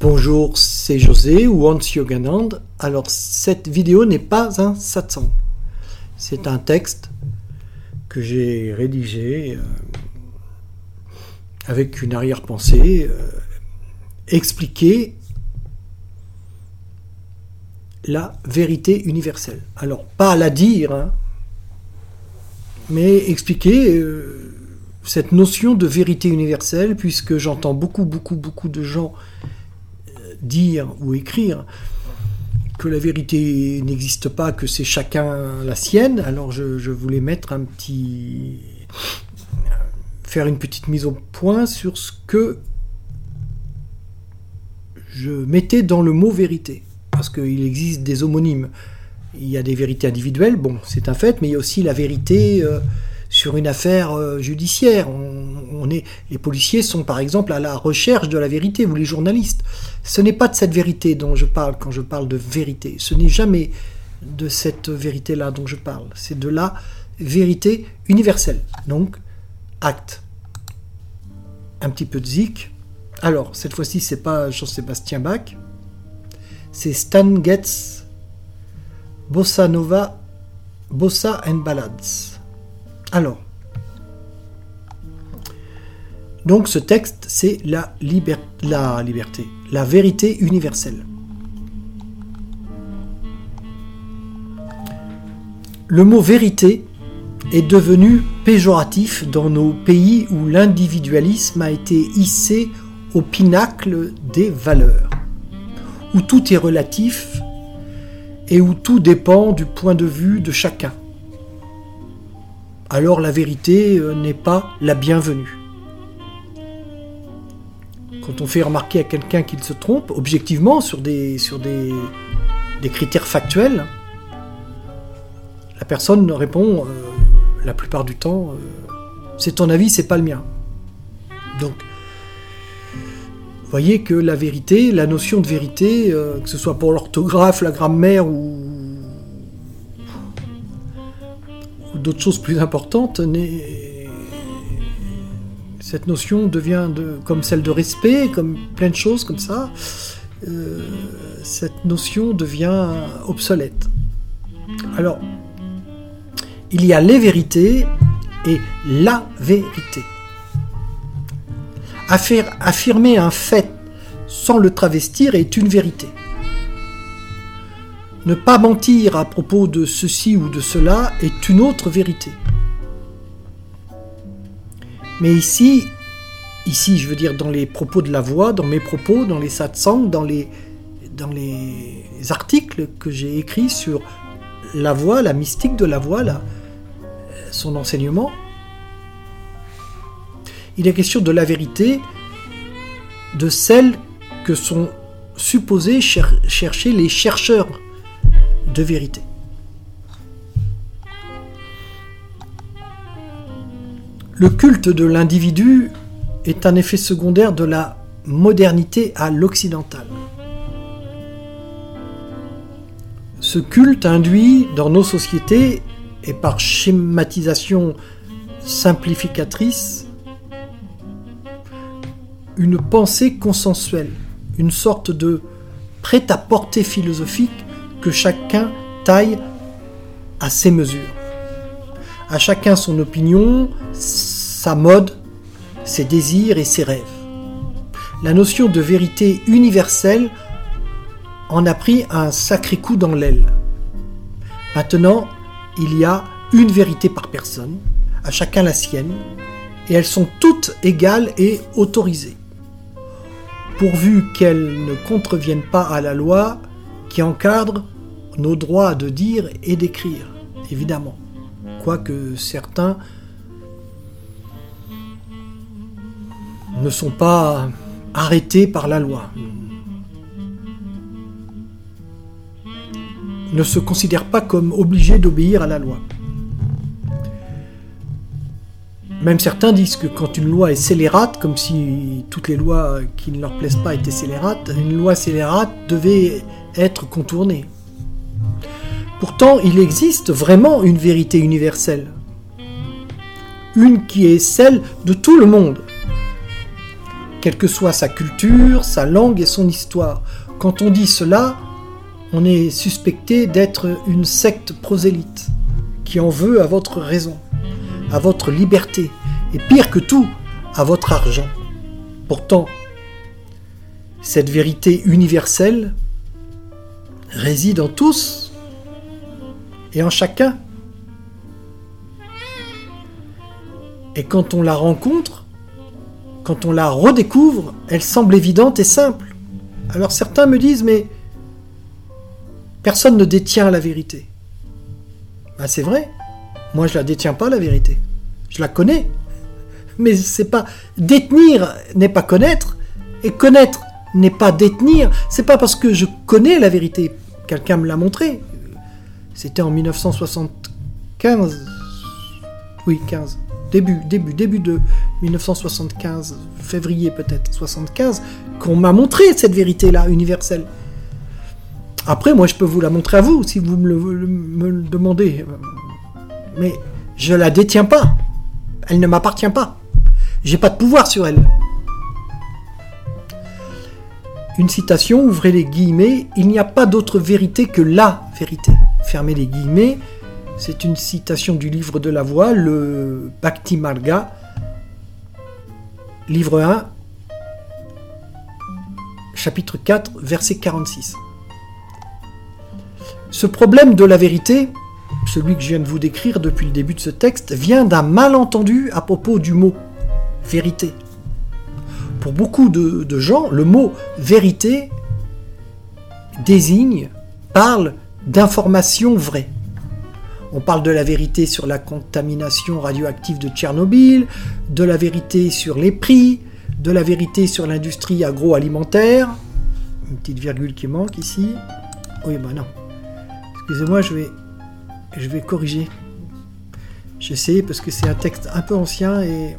Bonjour, c'est José ou Hans Yoganand. Alors, cette vidéo n'est pas un satsang. C'est un texte que j'ai rédigé avec une arrière-pensée, expliquer la vérité universelle. Alors, pas la dire, mais expliquer cette notion de vérité universelle, puisque j'entends beaucoup de gens dire ou écrire que la vérité n'existe pas, que c'est chacun la sienne. Alors je voulais faire une petite mise au point sur ce que je mettais dans le mot vérité, parce qu'il existe des homonymes. Il y a des vérités individuelles, bon, c'est un fait, mais il y a aussi la vérité sur une affaire judiciaire. Les policiers sont par exemple à la recherche de la vérité, ou les journalistes. Ce n'est pas de cette vérité dont je parle quand je parle de vérité. Ce n'est jamais de cette vérité-là dont je parle. C'est de la vérité universelle. Donc, acte. Un petit peu de zik. Alors, cette fois-ci, c'est pas Jean-Sébastien Bach. C'est Stan Getz, Bossa Nova, Bossa and Ballads. Alors, donc ce texte, c'est la liberté, la vérité universelle. Le mot vérité est devenu péjoratif dans nos pays où l'individualisme a été hissé au pinacle des valeurs, où tout est relatif et où tout dépend du point de vue de chacun. Alors la vérité n'est pas la bienvenue. Quand on fait remarquer à quelqu'un qu'il se trompe, objectivement, sur des critères factuels, la personne répond, la plupart du temps, c'est ton avis, c'est pas le mien. Donc, vous voyez que la vérité, la notion de vérité, que ce soit pour l'orthographe, la grammaire ou d'autres choses plus importantes, cette notion devient comme celle de respect, comme plein de choses comme ça, cette notion devient obsolète. Alors, il y a les vérités et la vérité. Affirmer un fait sans le travestir est une vérité. Ne pas mentir à propos de ceci ou de cela est une autre vérité. Mais ici, je veux dire dans les propos de la voix, dans mes propos, dans les satsangs, dans les articles que j'ai écrits sur la voix, la mystique de la voix, son enseignement, il est question de la vérité, de celle que sont supposés chercher les chercheurs de vérité. Le culte de l'individu est un effet secondaire de la modernité à l'occidental. Ce culte induit dans nos sociétés, et par schématisation simplificatrice, une pensée consensuelle, une sorte de prêt-à-porter philosophique que chacun taille à ses mesures. À chacun son opinion, sa mode, ses désirs et ses rêves. La notion de vérité universelle en a pris un sacré coup dans l'aile. Maintenant, il y a une vérité par personne, à chacun la sienne, et elles sont toutes égales et autorisées, pourvu qu'elles ne contreviennent pas à la loi qui encadre nos droits de dire et d'écrire, évidemment. Quoique certains ne sont pas arrêtés par la loi, ne se considèrent pas comme obligés d'obéir à la loi. Même certains disent que quand une loi est scélérate, comme si toutes les lois qui ne leur plaisent pas étaient scélérates, une loi scélérate devait être contournée. Pourtant, il existe vraiment une vérité universelle. Une qui est celle de tout le monde. quelle que soit sa culture, sa langue et son histoire. Quand on dit cela, on est suspecté d'être une secte prosélyte qui en veut à votre raison, à votre liberté, et pire que tout, à votre argent. Pourtant, cette vérité universelle réside en tous et en chacun. Et quand on la rencontre, quand on la redécouvre, elle semble évidente et simple. Alors certains me disent, mais personne ne détient la vérité. Ben c'est vrai, moi je la détiens pas la vérité. Je la connais. Mais c'est pas détenir n'est pas connaître, et connaître n'est pas détenir. C'est pas parce que je connais la vérité, quelqu'un me l'a montré. C'était en 1975, oui 15, début de 1975, février peut-être 75, qu'on m'a montré cette vérité-là universelle. Après, moi je peux vous la montrer à vous si vous me le demandez, mais je la détiens pas. Elle ne m'appartient pas. J'ai pas de pouvoir sur elle. Une citation, ouvrez les guillemets, il n'y a pas d'autre vérité que la vérité. Fermez les guillemets. C'est une citation du livre de la voix, le Bhakti Marga, livre 1, chapitre 4, verset 46. Ce problème de la vérité, celui que je viens de vous décrire depuis le début de ce texte, vient d'un malentendu à propos du mot vérité. Pour beaucoup de gens, le mot vérité parle d'informations vraies. On parle de la vérité sur la contamination radioactive de Tchernobyl, de la vérité sur les prix, de la vérité sur l'industrie agroalimentaire. Une petite virgule qui manque ici. Oui, ben non. Excusez-moi, je vais corriger. J'essaie parce que c'est un texte un peu ancien et...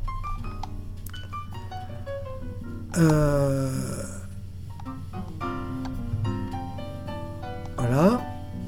Voilà.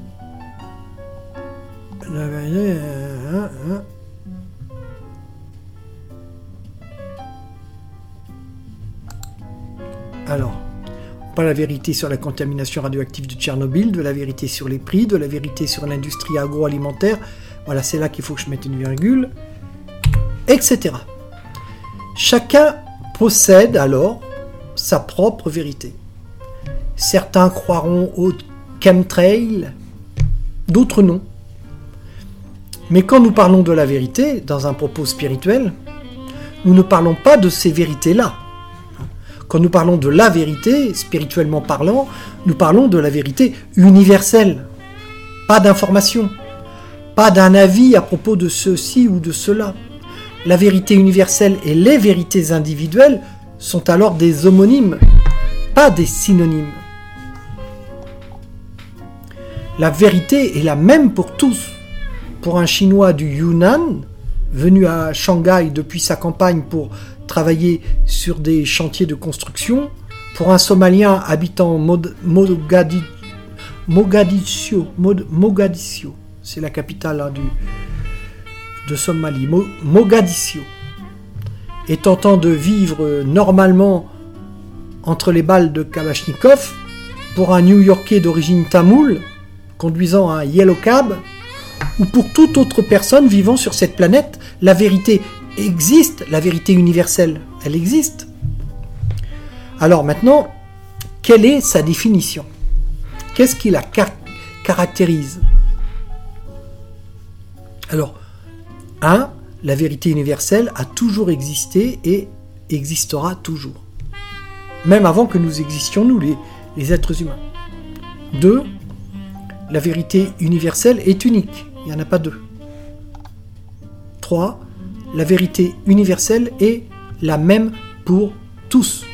Alors, on parle de la vérité sur la contamination radioactive de Tchernobyl, de la vérité sur les prix, de la vérité sur l'industrie agroalimentaire. Voilà, c'est là qu'il faut que je mette une virgule, etc. Chacun possède alors sa propre vérité. Certains croiront au chemtrail, d'autres non. Mais quand nous parlons de la vérité, dans un propos spirituel, nous ne parlons pas de ces vérités-là. Quand nous parlons de la vérité, spirituellement parlant, nous parlons de la vérité universelle. Pas d'information, pas d'un avis à propos de ceci ou de cela. La vérité universelle et les vérités individuelles sont alors des homonymes, pas des synonymes. La vérité est la même pour tous. Pour un Chinois du Yunnan, venu à Shanghai depuis sa campagne pour travailler sur des chantiers de construction, pour un Somalien habitant Mogadiscio, c'est la capitale de Somalie, Mogadiscio, et tentant de vivre normalement entre les balles de Kalachnikov, pour un New-Yorkais d'origine tamoule, conduisant un Yellow Cab, ou pour toute autre personne vivant sur cette planète, la vérité existe, la vérité universelle, elle existe. Alors maintenant, quelle est sa définition? Qu'est-ce qui la caractérise? Alors, 1. La vérité universelle a toujours existé et existera toujours. Même avant que nous existions, nous, les êtres humains. 2. La vérité universelle est unique. Il n'y en a pas deux. 3. La vérité universelle est la même pour tous.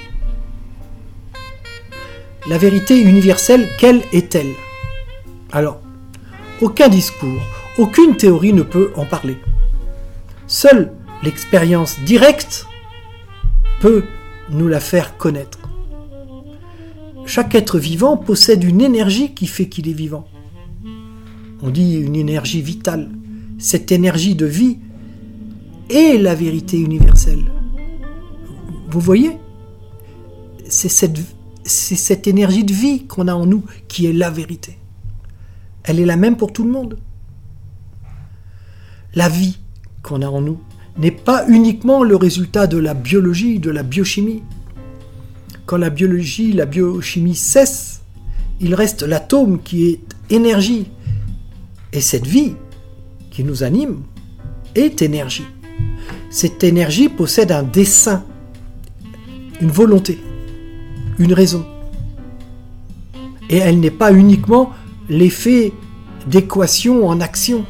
La vérité universelle, quelle est-elle? Alors, aucun discours, aucune théorie ne peut en parler. Seule l'expérience directe peut nous la faire connaître. Chaque être vivant possède une énergie qui fait qu'il est vivant. On dit une énergie vitale. Cette énergie de vie est la vérité universelle. Vous voyez? c'est cette énergie de vie qu'on a en nous qui est la vérité. Elle est la même pour tout le monde. La vie qu'on a en nous n'est pas uniquement le résultat de la biologie, de la biochimie. Quand la biologie, la biochimie cesse, il reste l'atome qui est énergie. Et cette vie qui nous anime est énergie. Cette énergie possède un dessein, une volonté, une raison. Et elle n'est pas uniquement l'effet d'équation en action.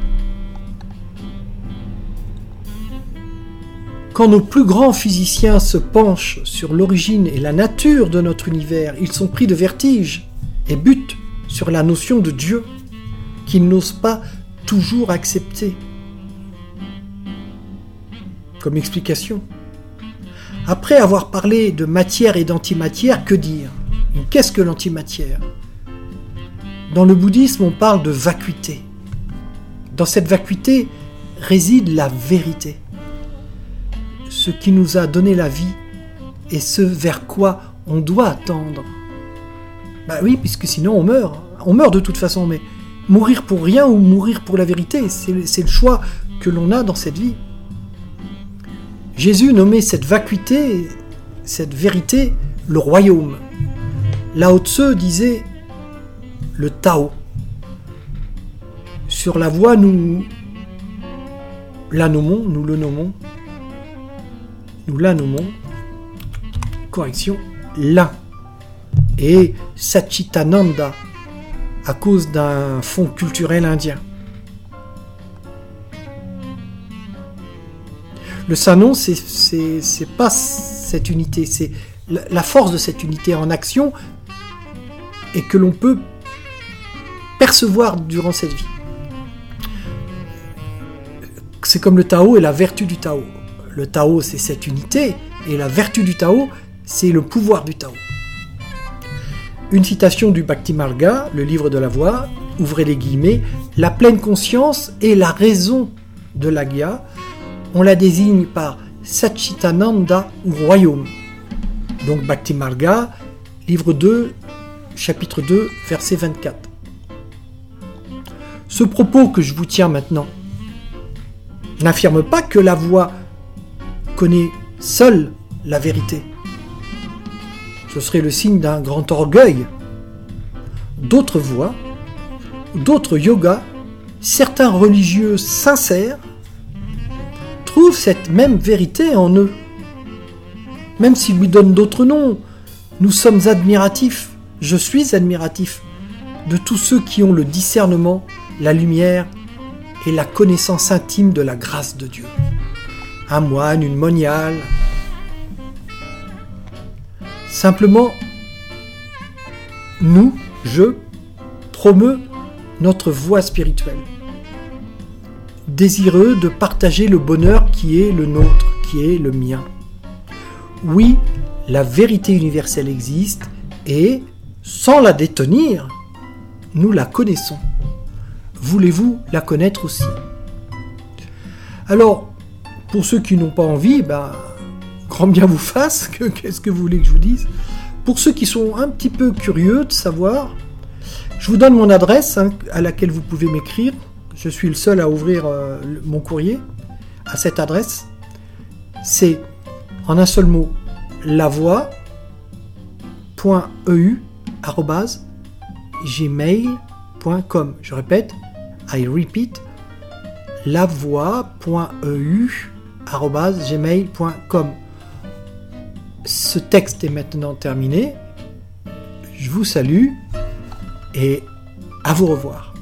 Quand nos plus grands physiciens se penchent sur l'origine et la nature de notre univers, ils sont pris de vertige et butent sur la notion de Dieu qu'ils n'osent pas toujours accepter comme explication. Après avoir parlé de matière et d'antimatière, que dire ? Qu'est-ce que l'antimatière ? Dans le bouddhisme, on parle de vacuité. Dans cette vacuité réside la vérité. Ce qui nous a donné la vie et ce vers quoi on doit tendre. Bah oui, puisque sinon on meurt. On meurt de toute façon, mais mourir pour rien ou mourir pour la vérité, c'est le choix que l'on a dans cette vie. Jésus nommait cette vacuité, cette vérité, le royaume. Lao Tse disait le Tao. Sur la voie, nous la nommons, correction, l'un. Et Satchitananda, à cause d'un fond culturel indien. Le Saint-Nom, c'est pas cette unité, c'est la force de cette unité en action et que l'on peut percevoir durant cette vie. C'est comme le Tao et la vertu du Tao. Le Tao, c'est cette unité, et la vertu du Tao, c'est le pouvoir du Tao. Une citation du Bhakti Marga, le livre de la voie, ouvrez les guillemets, la pleine conscience est la raison de l'Agya. On la désigne par Satchitananda ou royaume. Donc Bhakti Marga, livre 2, chapitre 2, verset 24. Ce propos que je vous tiens maintenant n'affirme pas que la voie connaît seule la vérité. Ce serait le signe d'un grand orgueil. D'autres voies, d'autres yogas, certains religieux sincères trouvent cette même vérité en eux. Même s'ils lui donnent d'autres noms, nous sommes admiratifs, je suis admiratif de tous ceux qui ont le discernement, la lumière et la connaissance intime de la grâce de Dieu. Un moine, une moniale. Simplement, je promeus notre voie spirituelle, désireux de partager le bonheur qui est le nôtre, qui est le mien. Oui, la vérité universelle existe et, sans la détenir, nous la connaissons. Voulez-vous la connaître aussi ? Alors, pour ceux qui n'ont pas envie, grand bien vous fasse, qu'est-ce que vous voulez que je vous dise ? Pour ceux qui sont un petit peu curieux de savoir, je vous donne mon adresse à laquelle vous pouvez m'écrire. Je suis le seul à ouvrir mon courrier à cette adresse. C'est, en un seul mot, lavoie.eu@gmail.com. Je répète, I repeat, lavoie.eu@gmail.com. Ce texte est maintenant terminé. Je vous salue et à vous revoir.